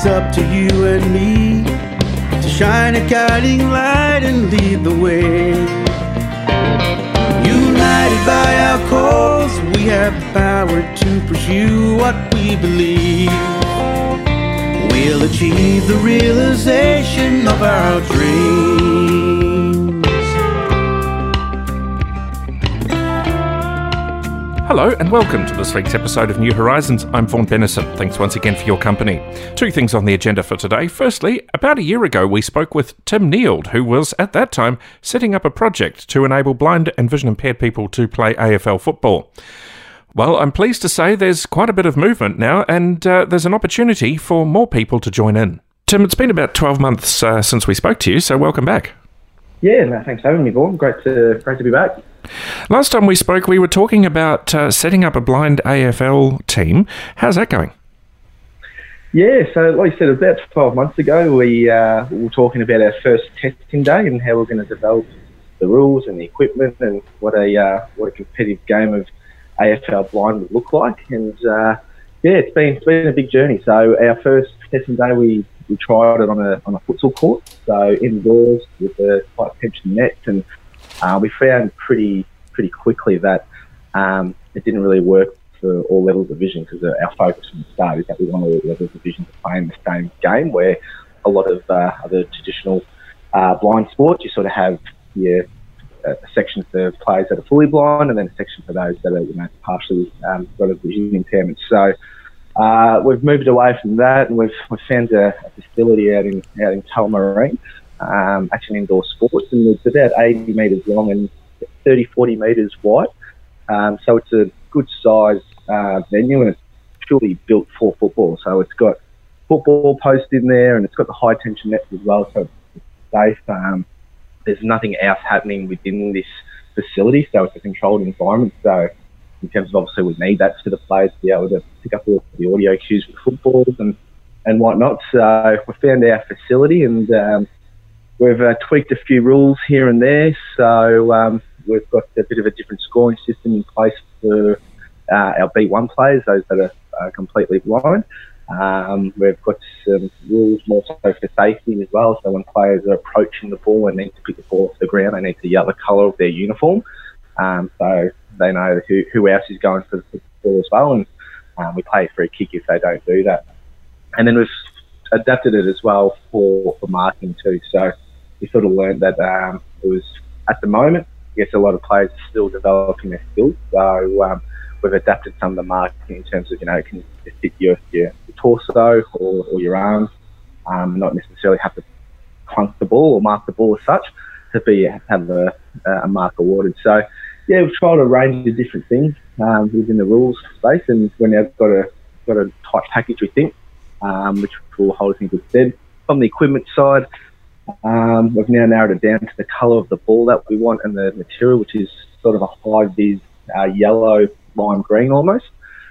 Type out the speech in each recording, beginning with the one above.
it's up to you and me to shine a guiding light and lead the way. United by our cause, we have the power to pursue what we believe. We'll achieve the realization of our dreams. Hello and welcome to this week's episode of New Horizons. I'm Vaughan Bennison. Thanks once again for your company. Two things on the agenda for today. Firstly, about a year ago we spoke with Tim Neild, who was at that time setting up a project to enable blind and vision impaired people to play AFL football. Well, I'm pleased to say there's quite a bit of movement now, and there's an opportunity for more people to join in. Tim, it's been about 12 months since we spoke to you, so welcome back. Yeah, no, thanks for having me, Vaughan. Great to be back. Last time we spoke, we were talking about setting up a blind AFL team. How's that going? Yeah, so like you said, about 12 months ago, we were talking about our first testing day and how we're going to develop the rules and the equipment and what a competitive game of AFL blind would look like. And it's been a big journey. So our first testing day, we tried it on a futsal court, so indoors with a high tension net, and we found pretty quickly that it didn't really work for all levels of vision, because our focus from the start is that we want all levels of vision to play in the same game, where a lot of other traditional blind sports, you sort of have your a section for players that are fully blind and then a section for those that are partially got a vision impairment. So we've moved away from that, and we've found a facility out in Tullamarine, actually indoor sports, and it's about 80 metres long and 30-40 metres wide. So it's a good size venue, and it's purely built for football. So it's got football posts in there, and it's got the high tension nets as well, so it's safe. There's nothing else happening within this facility, so it's a controlled environment. So in terms of, obviously, we need that for the players to be able to pick up all the audio cues with footballs and whatnot. So we found our facility, and we've tweaked a few rules here and there. So we've got a bit of a different scoring system in place for our B1 players, those that are completely blind. We've got some rules more so for safety as well. So when players are approaching the ball and need to pick the ball off the ground, they need to yell the colour of their uniform. So they know who else is going for the ball as well, and we play a free kick if they don't do that. And then we've adapted it as well for marking too. So we sort of learned that it was, at the moment, I guess a lot of players are still developing their skills. So we've adapted some of the marking in terms of, it can fit your torso or your arms, not necessarily have to clunk the ball or mark the ball as such to have a mark awarded. So yeah, we've tried a range of different things within the rules space, and we're now got a tight package, we think, which will hold us in good stead. From the equipment side, we've now narrowed it down to the colour of the ball that we want and the material, which is sort of a high-vis yellow, lime green almost.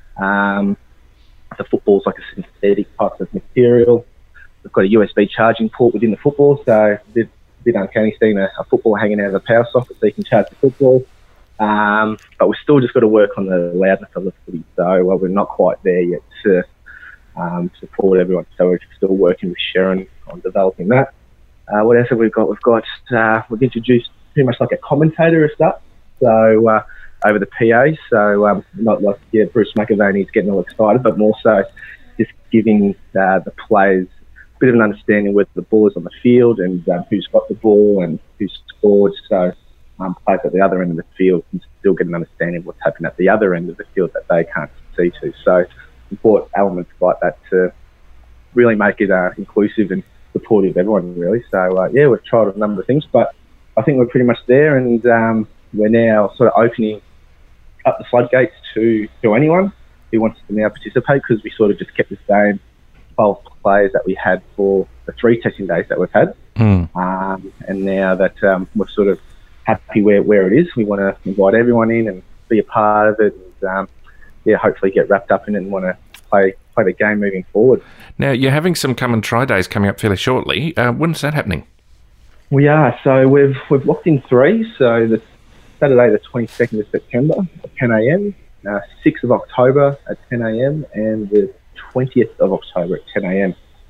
The football's like a synthetic type of material. We've got a USB charging port within the football, so it's a bit uncanny seeing a football hanging out of a power socket so you can charge the football. But we've still just got to work on the loudness of the footy, so we're not quite there yet to support everyone. So we're still working with Sharon on developing that. What else have we got? We've introduced pretty much like a commentator as such, so over the PA. So not like Bruce McAvaney's getting all excited, but more so just giving the players a bit of an understanding where the ball is on the field and who's got the ball and who's scored. So players at the other end of the field can still get an understanding of what's happening at the other end of the field that they can't see to. So important elements like that to really make it inclusive and supportive of everyone, really. So we've tried a number of things, but I think we're pretty much there, and we're now sort of opening up the floodgates to anyone who wants to now participate, because we sort of just kept the same 12 players that we had for the 3 testing days that we've had. And now that we're sort of happy where it is, we want to invite everyone in and be a part of it, and hopefully get wrapped up in it and want to play the game moving forward. Now, you're having some come and try days coming up fairly shortly. When's that happening? We are. So we've locked in 3. So the Saturday, the 22nd of September at 10 a.m, 6th of October at 10 a.m, and the 20th of October at 10 a.m.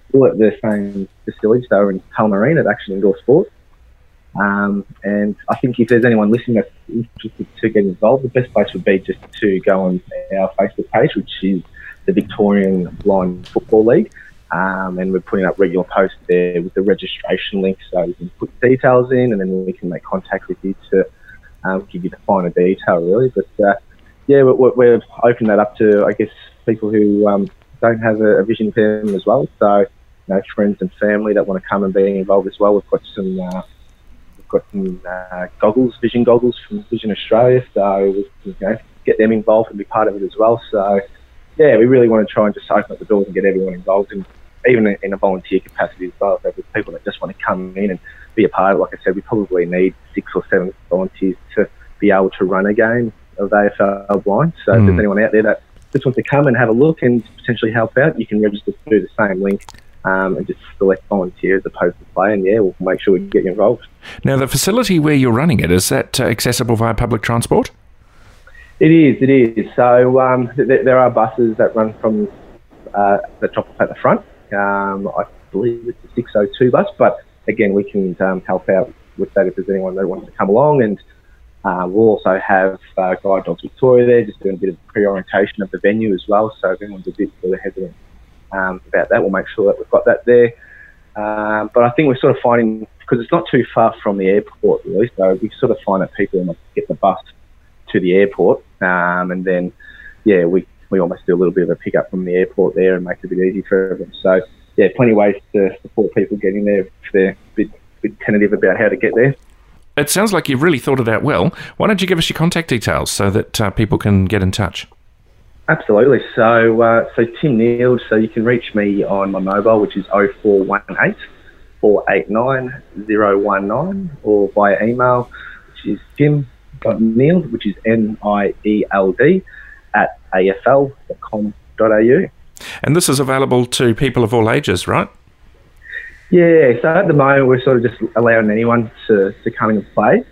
all at the same facility, so in Tullamarine at Action Indoor Sport. And I think if there's anyone listening that's interested to get involved, the best place would be just to go on our Facebook page, which is the Victorian Blind Football League. And we're putting up regular posts there with the registration link, so you can put details in and then we can make contact with you to give you the finer detail, really. But we've opened that up to, I guess, people who don't have a vision impairment as well. So, friends and family that want to come and be involved as well. We've got some goggles, vision goggles from Vision Australia, so we can get them involved and be part of it as well. So, we really want to try and just open up the doors and get everyone involved, and even in a volunteer capacity as well. So there's people that just want to come in and be a part of it. Like I said, we probably need 6 or 7 volunteers to be able to run a game of AFL Blind. So if there's anyone out there that just wants to come and have a look and potentially help out, you can register through the same link and just select volunteer as opposed to play, and we'll make sure we get you involved. Now, the facility where you're running it, is that accessible via public transport? It is. So there are buses that run from the top at the front. I believe it's the 602 bus, but again, we can help out with that if there's anyone that wants to come along. And we'll also have Guide Dogs Victoria there, just doing a bit of pre-orientation of the venue as well. So if anyone's a bit sort of hesitant about that, we'll make sure that we've got that there. But I think we're sort of finding, because it's not too far from the airport really, so we sort of find that people must get the bus to the airport, and then we almost do a little bit of a pick-up from the airport there and make it a bit easy for everyone. So, plenty of ways to support people getting there if they're a bit tentative about how to get there. It sounds like you've really thought it out well. Why don't you give us your contact details so that people can get in touch? Absolutely. So Tim Neild, so you can reach me on my mobile, which is 0418 489 019, or via email, which is tim.neild, which is NIELD, at afl.com.au. And this is available to people of all ages, right? Yeah, so at the moment we're sort of just allowing anyone to come in and play.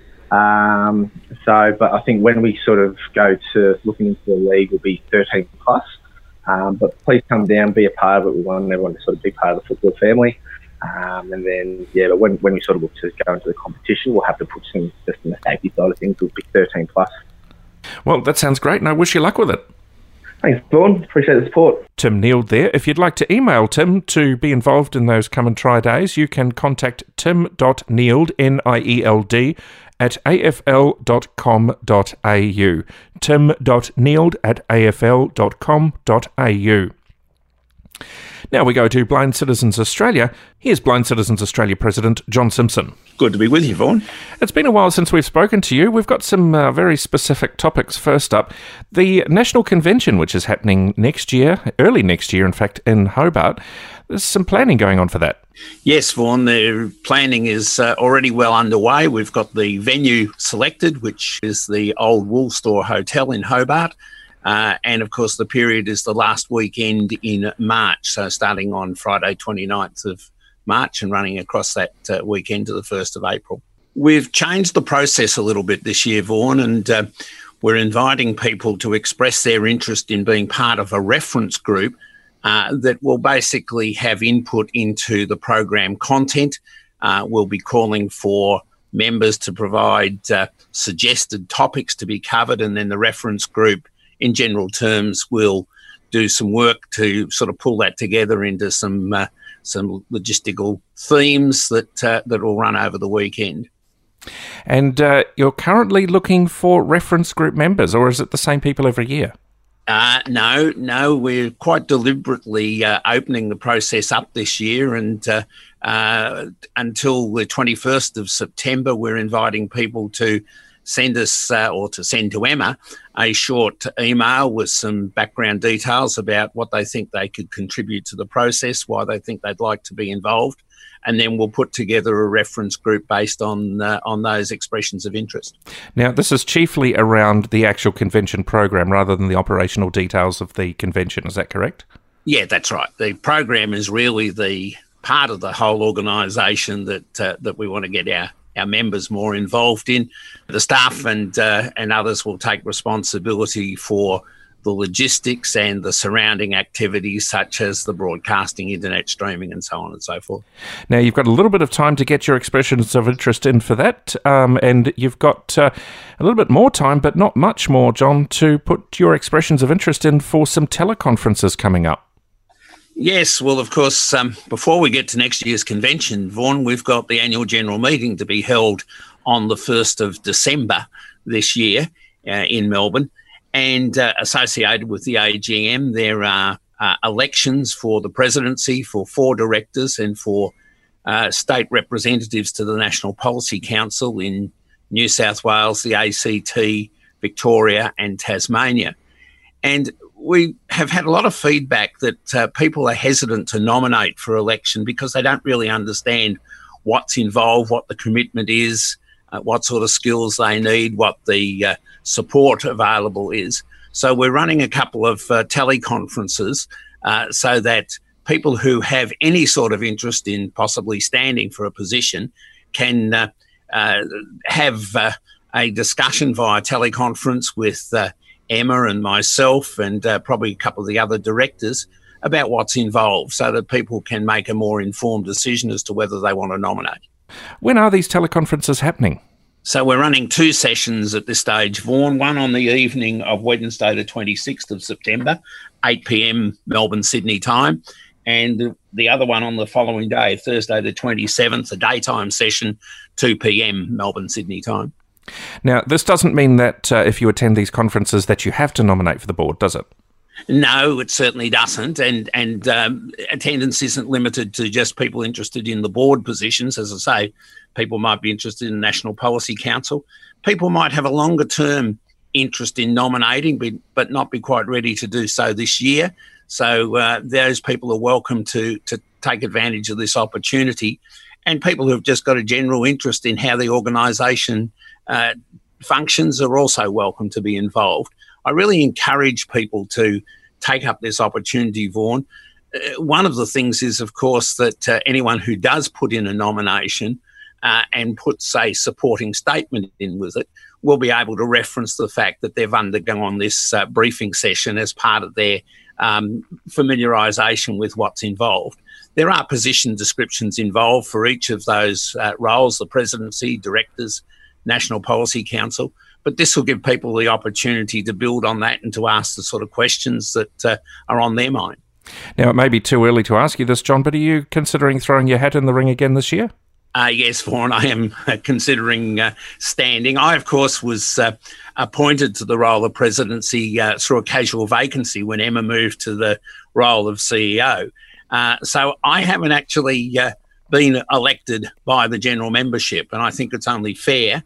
But I think when we sort of go to looking into the league, will be 13 plus. But please come down, be a part of it. We want everyone to sort of be part of the football family. And then, but when we sort of look to go into the competition, we'll have to put some, just in the safety side of things, it'll be 13 plus. Well, that sounds great, and I wish you luck with it. Thanks, Vaughan. Appreciate the support. Tim Neild there. If you'd like to email Tim to be involved in those Come and Try days, you can contact tim.neild, N-I-E-L-D, at afl.com.au. tim.neild at afl.com.au. Now we go to Blind Citizens Australia. Here's Blind Citizens Australia President John Simpson. Good to be with you, Vaughan. It's been a while since we've spoken to you. We've got some very specific topics. First up, the National Convention, which is happening next year, early next year, in fact, in Hobart. There's some planning going on for that. Yes, Vaughan, the planning is already well underway. We've got the venue selected, which is the old Wool Store Hotel in Hobart. And, of course, the period is the last weekend in March, so starting on Friday 29th of March and running across that weekend to the 1st of April. We've changed the process a little bit this year, Vaughan, and we're inviting people to express their interest in being part of a reference group that will basically have input into the program content. We'll be calling for members to provide suggested topics to be covered, and then the reference group, in general terms, will do some work to sort of pull that together into some logistical themes that will run over the weekend. And you're currently looking for reference group members, or is it the same people every year? No, we're quite deliberately opening the process up this year, and until the 21st of September, we're inviting people to send us or to send to Emma a short email with some background details about what they think they could contribute to the process, why they think they'd like to be involved, and then we'll put together a reference group based on those expressions of interest. Now, this is chiefly around the actual convention program rather than the operational details of the convention, is that correct? Yeah, that's right. The program is really the part of the whole organisation that we want to get our members more involved in. The staff and others will take responsibility for the logistics and the surrounding activities such as the broadcasting, internet streaming and so on and so forth. Now, you've got a little bit of time to get your expressions of interest in for that, and you've got a little bit more time, but not much more, John, to put your expressions of interest in for some teleconferences coming up. Yes, well, of course, before we get to next year's convention, Vaughan, we've got the annual general meeting to be held on the 1st of December this year in Melbourne. And associated with the AGM, there are elections for the presidency, for 4 directors and for state representatives to the National Policy Council in New South Wales, the ACT, Victoria and Tasmania. And we have had a lot of feedback that people are hesitant to nominate for election because they don't really understand what's involved, what the commitment is, what sort of skills they need, what the support available is. So we're running a couple of teleconferences so that people who have any sort of interest in possibly standing for a position can have a discussion via teleconference with Emma and myself and probably a couple of the other directors about what's involved so that people can make a more informed decision as to whether they want to nominate. When are these teleconferences happening? So we're running 2 sessions at this stage, Vaughan, one on the evening of Wednesday the 26th of September, 8 p.m. Melbourne, Sydney time, and the other one on the following day, Thursday the 27th, a daytime session, 2 p.m. Melbourne, Sydney time. Now, this doesn't mean that if you attend these conferences that you have to nominate for the board, does it? No, it certainly doesn't. And attendance isn't limited to just people interested in the board positions. As I say, people might be interested in the National Policy Council. People might have a longer term interest in nominating, but not be quite ready to do so this year. So those people are welcome to take advantage of this opportunity. And people who've just got a general interest in how the organisation functions are also welcome to be involved. I really encourage people to take up this opportunity, Vaughan. One of the things is, of course, that anyone who does put in a nomination and puts a supporting statement in with it will be able to reference the fact that they've undergone this briefing session as part of their familiarisation with what's involved. There are position descriptions involved for each of those roles, the presidency, directors, National Policy Council, but this will give people the opportunity to build on that and to ask the sort of questions that are on their mind. Now, it may be too early to ask you this, John, but are you considering throwing your hat in the ring again this year? Yes, Vaughan, I am considering standing. I, of course, was appointed to the role of presidency through a casual vacancy when Emma moved to the role of CEO. So I haven't actually been elected by the general membership, and I think it's only fair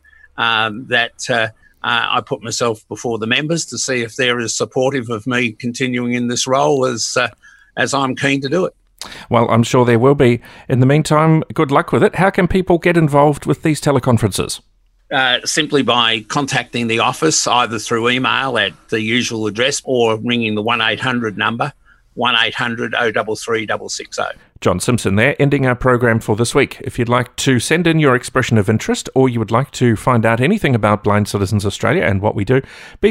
that I put myself before the members to see if they're as supportive of me continuing in this role as I'm keen to do it. Well, I'm sure there will be. In the meantime, good luck with it. How can people get involved with these teleconferences? Simply by contacting the office, either through email at the usual address or ringing the 1-800 number, 1800 033 660. John Simpson there, ending our program for this week. If you'd like to send in your expression of interest or you would like to find out anything about Blind Citizens Australia and what we do,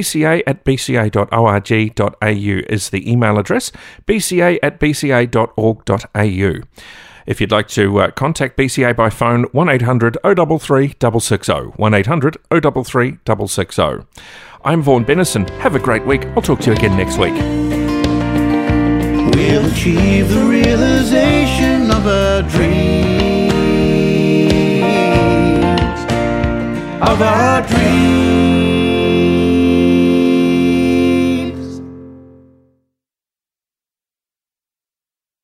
bca@bca.org.au is the email address, bca@bca.org.au. If you'd like to contact BCA by phone, 1800 033 660, 1800 033 660. I'm Vaughan Bennison. Have a great week. I'll talk to you again next week. We'll achieve the realization of our dreams,